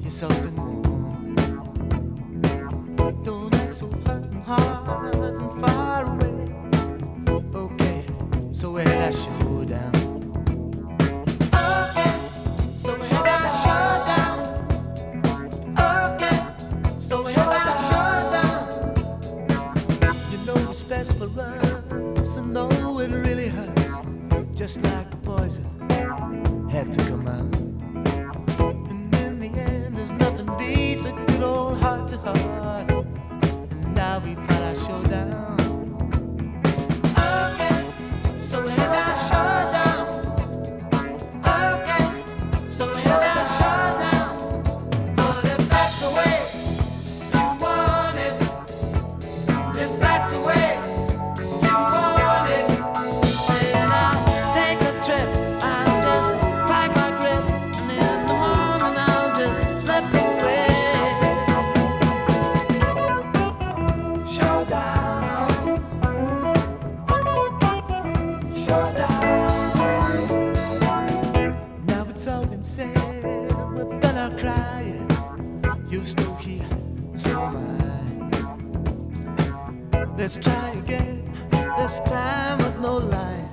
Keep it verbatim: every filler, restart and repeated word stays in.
something more. Don't act so hot and hard and far away. Okay, so we had our showdown. Okay, so we had our showdown. Okay, so we had our showdown. You know it's best for us, and though it really hurts, just like a poison, had to come out. Nothing beats a good old heart to heart. And now we find our showdown. Okay, so we had our showdown. Okay, so we had our showdown. But if that's the way you want it, if that's the way you want it, then I'll take a trip. I'll just pack my grip, and in the morning I'll just slip away. Showdown, showdown. Now it's all been said, we're done our crying. You're still here, so am I. Let's try again, this time with no lie.